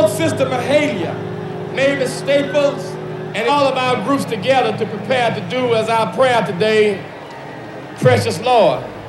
called Sister Mahalia, Mavis Staples, and all of our groups together to prepare to do as our prayer today, Precious Lord.